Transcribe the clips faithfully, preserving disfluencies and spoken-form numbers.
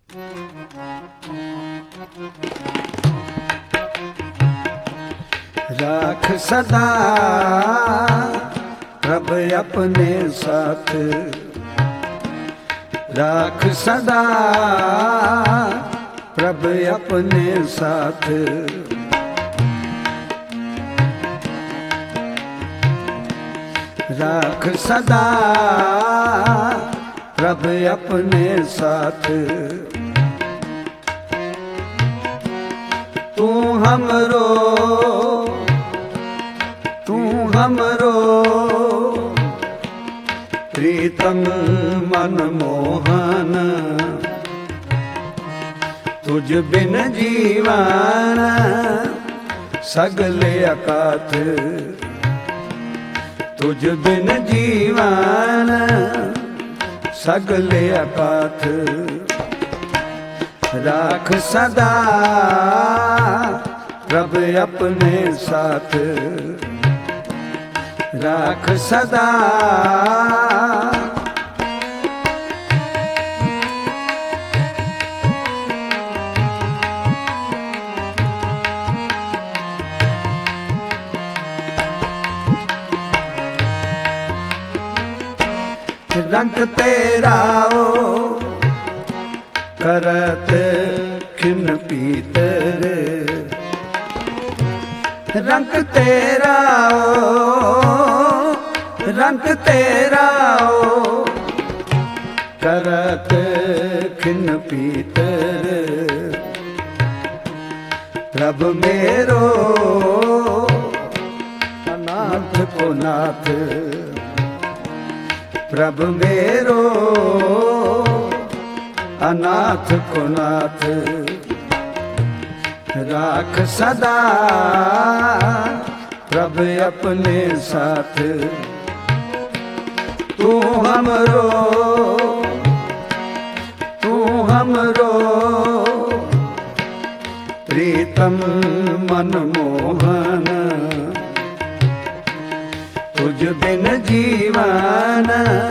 राख सदा प्रभ अपने साथ, राख सदा प्रभ अपने साथ। राख सदा प्रभ अपने साथ। तू हमरो तू हमरो प्रीतम मन मोहन, तुझ बिन जीवन सगले अकाथ। तुझ बिन जीवन सगले अकाथ। राख सदा प्रभ अपने साथ, राख सदा। रंग तेरा ओ करत खिन पीतर, रंग तेरा ओ रंग तेरा ओ करत खिन पीतर। प्रभ मेरो अनाथ को नाथ, प्रभ मेरो अनाथ को नाथ। राख सदा प्रभ अपने साथ। तू हमरो तू हमरो प्रीतम मन मोहन, तुझ बिन जीवन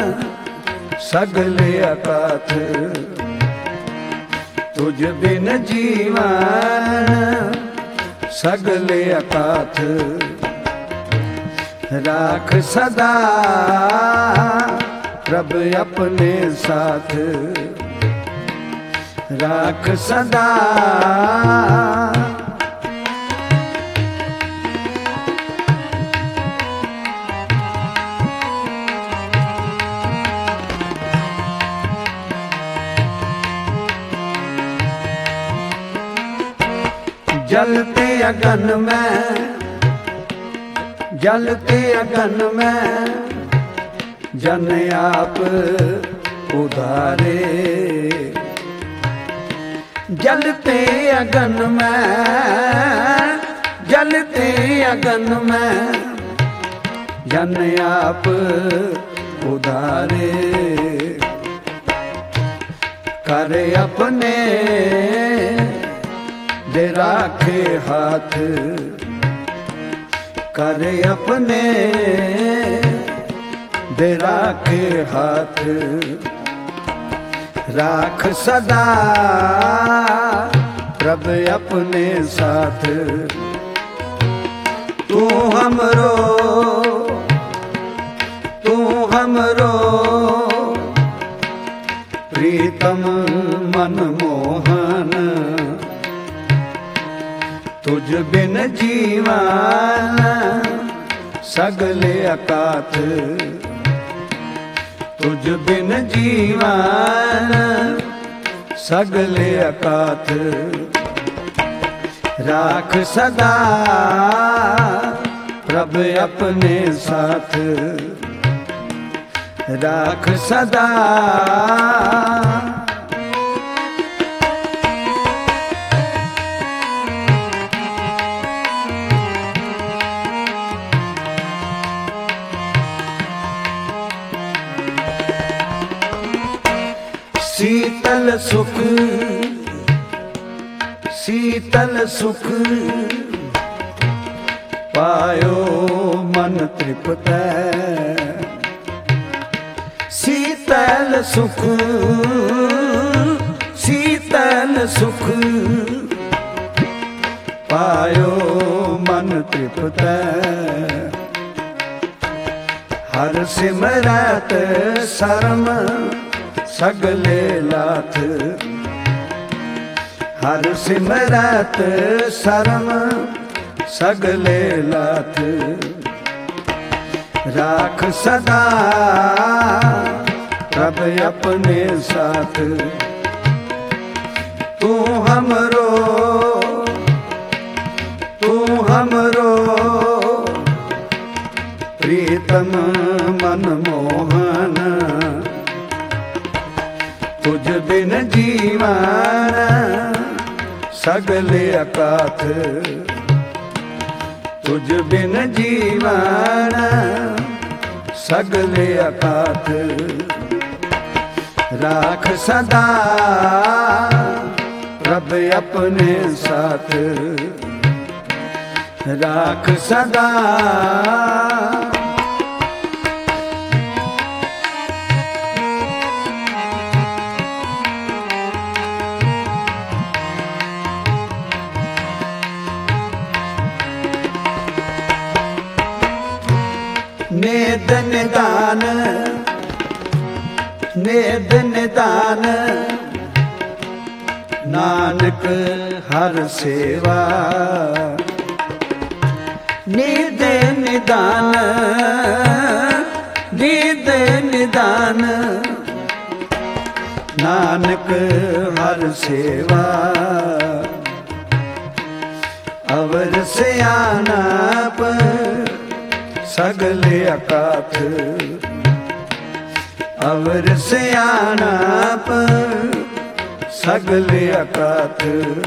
सगले अकाथ। तुझ बिन जीवन सगले अकाथ। राख सदा प्रभ अपने साथ, राख सदा। जलते अगन में जलते अगन में जन आप उधारे। जलते अगन में जलते अगन में जन आप उधारे। कर अपने दे राखे हाथ, कर अपने दे राखे हाथ। राख सदा प्रभ अपने साथ। तू हमरो तू हमरो प्रीतम मन मोहन, तुझ बिन जीवन सगले अकाथ। तुझ बिन जीवन सगले अकाथ। राख सदा प्रभ अपने साथ, राख सदा। शीतल सुख शीतल सुख पायो मन तृप्त। शीतल सुख शीतल ਤਲ ਸੁਖ ਪਾਇਓ ਮਨ ਤ੍ਰਿਪਤੈ ਹਰ ਸਿਮਰਤ ਸਰਮ ਸਗਲੇ ਲਾਥ ਹਰ ਸਿਮਰਤ ਸਰਮ ਸਗਲੇ ਲਾਥ ਰਾਖ ਸਦਾ ਪ੍ਰਭ ਆਪਣੇ ਸਾਥ ਤੂੰ ਹਮਰੋ ਤੂੰ ਹਮਰੋ ਪ੍ਰੀਤਮ ਮਨ ਮੋਹਨ ਤੁਝ ਬਿਨ ਜੀਵਨ ਸਗਲੇ ਅਕਾਥ ਤੁਝ ਬਿਨ ਜੀਵਨ ਸਗਲੇ ਅਕਾਥ ਰਾਖ ਸਦਾ ਪ੍ਰਭ ਆਪਣੇ ਸਾਥ ਰਾਖ ਸਦਾ नेद निदान नेद निदान नानक हर सेवा निद निदान निद निदान नानक हर सेवा अवर सियानप सगले अकाथ अवर सियानप सगले अकाथ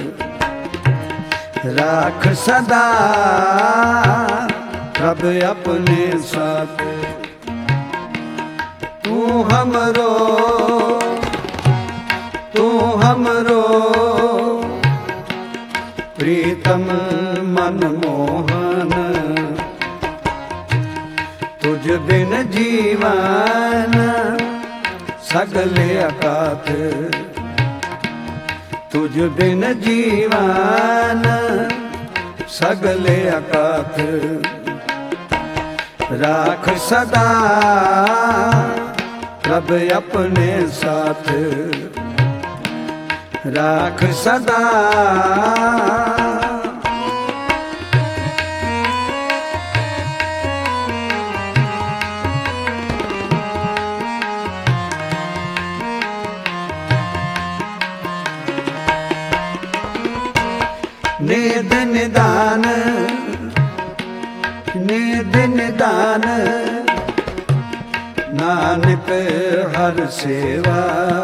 राख सदा प्रभ अपने साथ तू हमरो तू हमरो प्रीतम मन मोहन तुझ बिन जीवन सगले अकाथ तुझ बिन जीवन सगले अकाथ राख सदा प्रभ अपने साथ राख सदा निद निदान निद निदान नानक हर सेवा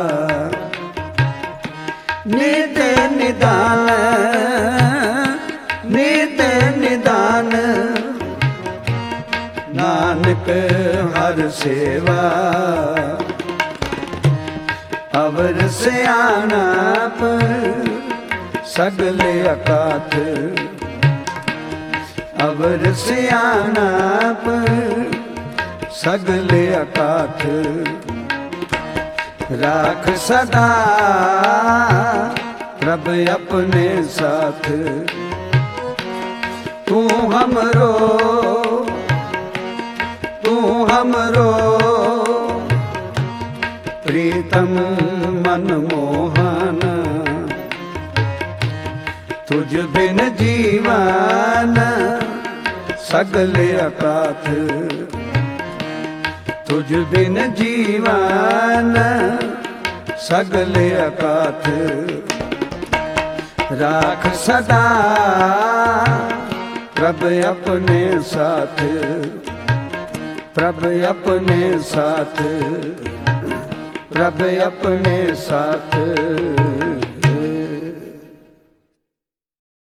निद निदान निद निदान नानक हर सेवा अवर सियानप सगले अकाथ अवर सियानप सगले अकाथ राख सदा प्रभ अपने साथ तू हमरो तू हमरो प्रीतम मन मोहन तुझ बिन जीवन सगले अकाथ तुझ बिन जीवन सगले अकाथ राख सदा प्रभ अपने साथ प्रभ अपने साथ प्रभ अपने साथ